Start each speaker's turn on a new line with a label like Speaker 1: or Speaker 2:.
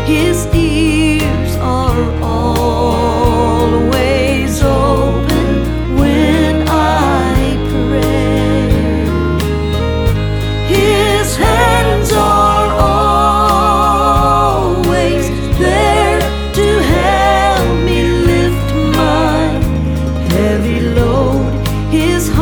Speaker 1: His ears are always open when I pray. His hands are always there to help me lift my heavy load. His